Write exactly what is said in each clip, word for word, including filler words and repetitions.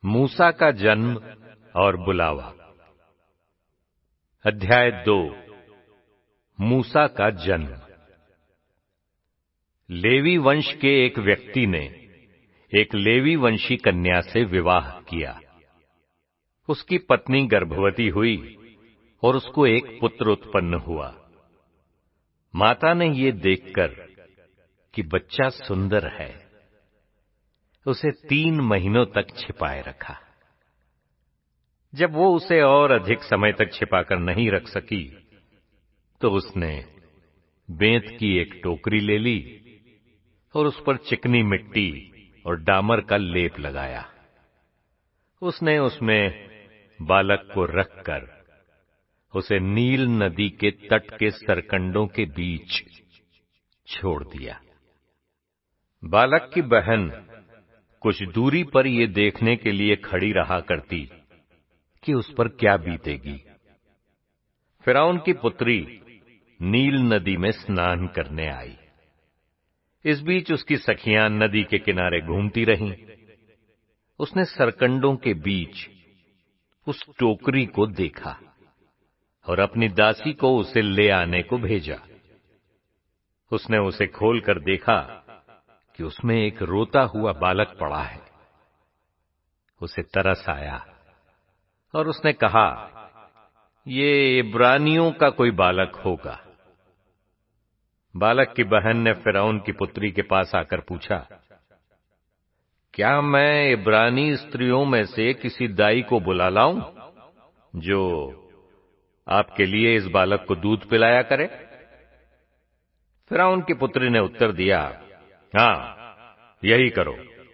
मूसा का जन्म और बुलावा। अध्याय दो। मूसा का जन्म। लेवी वंश के एक व्यक्ति ने एक लेवी वंशी कन्या से विवाह किया। उसकी पत्नी गर्भवती हुई और उसको एक पुत्र उत्पन्न हुआ। माता ने ये देखकर कि बच्चा सुंदर है, उसे तीन महीनों तक छिपाए रखा। जब वो उसे और अधिक समय तक छिपाकर नहीं रख सकी, तो उसने बेंत की एक टोकरी ले ली और उस पर चिकनी मिट्टी और डामर का लेप लगाया। उसने उसमें बालक को रखकर उसे नील नदी के तट के सरकंडों के बीच छोड़ दिया। बालक की बहन कुछ दूरी पर ये देखने के लिए खड़ी रहा करती कि उस पर क्या बीतेगी। फिरौन की पुत्री नील नदी में स्नान करने आई। इस बीच उसकी सखियां नदी के किनारे घूमती रहीं। उसने सरकंडों के बीच उस टोकरी को देखा और अपनी दासी को उसे ले आने को भेजा। उसने उसे खोलकर देखा कि उसमें एक रोता हुआ बालक पड़ा है। उसे तरस आया और उसने कहा, ये इब्रानियों का कोई बालक होगा। बालक की बहन ने फिरौन की पुत्री के पास आकर पूछा, क्या मैं इब्रानी स्त्रियों में से किसी दाई को बुला लाऊं जो आपके लिए इस बालक को दूध पिलाया करे? फिरौन की पुत्री ने उत्तर दिया, हाँ, यही करो।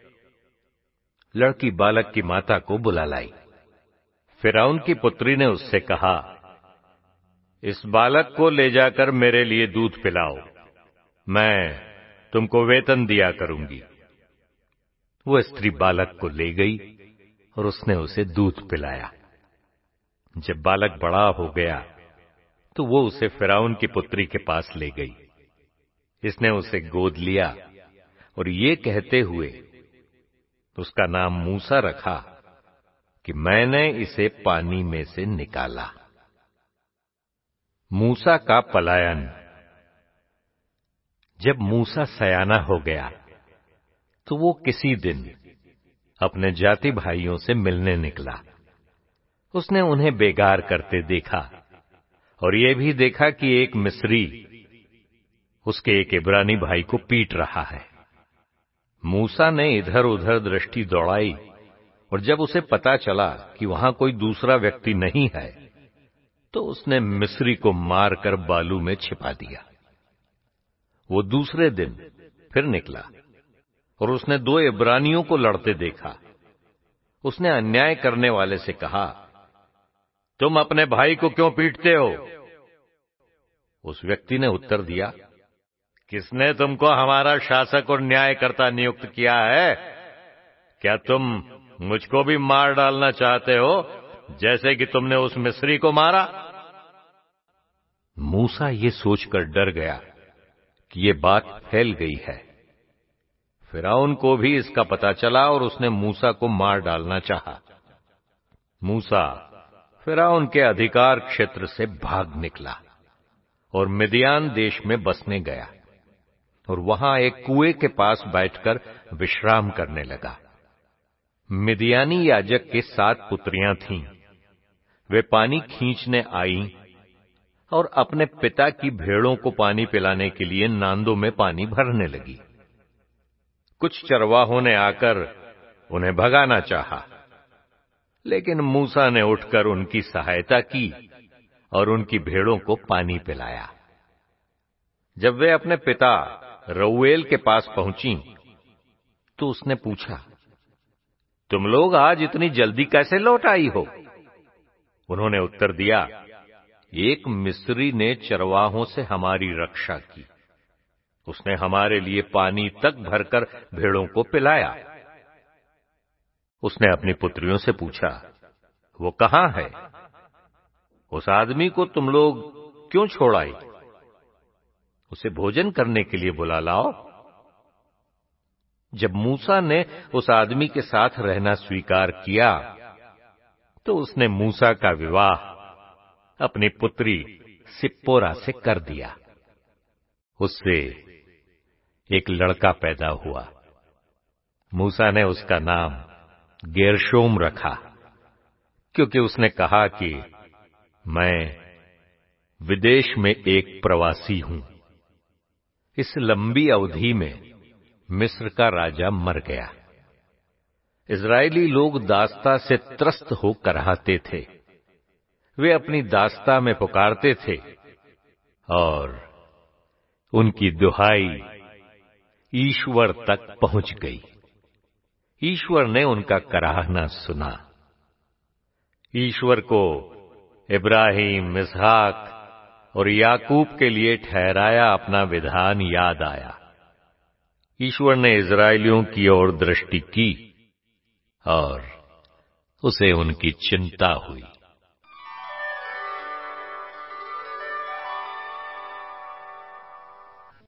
लड़की बालक की माता को बुला लाई। फिरौन की पुत्री ने उससे कहा, इस बालक को ले जाकर मेरे लिए दूध पिलाओ, मैं तुमको वेतन दिया करूंगी। वो स्त्री बालक को ले गई और उसने उसे दूध पिलाया। जब बालक बड़ा हो गया तो वो उसे फिरौन की पुत्री के पास ले गई। इसने उसे गोद लिया और ये कहते हुए उसका नाम मूसा रखा कि मैंने इसे पानी में से निकाला। मूसा का पलायन। जब मूसा सयाना हो गया तो वो किसी दिन अपने जाति भाइयों से मिलने निकला। उसने उन्हें बेगार करते देखा और ये भी देखा कि एक मिस्री उसके एक इब्रानी भाई को पीट रहा है। मूसा ने इधर उधर दृष्टि दौड़ाई और जब उसे पता चला कि वहां कोई दूसरा व्यक्ति नहीं है, तो उसने मिस्री को मारकर बालू में छिपा दिया। वो दूसरे दिन फिर निकला और उसने दो इब्रानियों को लड़ते देखा। उसने अन्याय करने वाले से कहा, तुम अपने भाई को क्यों पीटते हो? उस व्यक्ति ने उत्तर दिया, किसने तुमको हमारा शासक और न्यायकर्ता नियुक्त किया है? क्या तुम मुझको भी मार डालना चाहते हो जैसे कि तुमने उस मिस्री को मारा? मूसा ये सोचकर डर गया कि ये बात फैल गई है। फिरौन को भी इसका पता चला और उसने मूसा को मार डालना चाहा। मूसा फिरौन के अधिकार क्षेत्र से भाग निकला और मिदियान देश में बसने गया और वहां एक कुएं के पास बैठकर विश्राम करने लगा। मिदियानी याजक के सात पुत्रियां थीं। वे पानी खींचने आईं और अपने पिता की भेड़ों को पानी पिलाने के लिए नांदों में पानी भरने लगी। कुछ चरवाहों ने आकर उन्हें भगाना चाहा, लेकिन मूसा ने उठकर उनकी सहायता की और उनकी भेड़ों को पानी पिलाया। जब वे अपने पिता रऊएल के पास पहुंची तो उसने पूछा, तुम लोग आज इतनी जल्दी कैसे लौट आई हो? उन्होंने उत्तर दिया, एक मिस्री ने चरवाहों से हमारी रक्षा की। उसने हमारे लिए पानी तक भरकर भेड़ों को पिलाया। उसने अपनी पुत्रियों से पूछा, वो कहां है? उस आदमी को तुम लोग क्यों छोड़ आई? उसे भोजन करने के लिए बुला लाओ। जब मूसा ने उस आदमी के साथ रहना स्वीकार किया तो उसने मूसा का विवाह अपनी पुत्री सिप्पोरा से कर दिया। उससे एक लड़का पैदा हुआ। मूसा ने उसका नाम गेरशोम रखा, क्योंकि उसने कहा कि मैं विदेश में एक प्रवासी हूं। इस लंबी अवधि में मिस्र का राजा मर गया। इजरायली लोग दास्ता से त्रस्त हो कराहते थे। वे अपनी दास्ता में पुकारते थे और उनकी दुहाई ईश्वर तक पहुंच गई। ईश्वर ने उनका कराहना सुना। ईश्वर को इब्राहिम, इसहाक और याकूब के लिए ठहराया अपना विधान याद आया। ईश्वर ने इजरायलियों की ओर दृष्टि की और उसे उनकी चिंता हुई।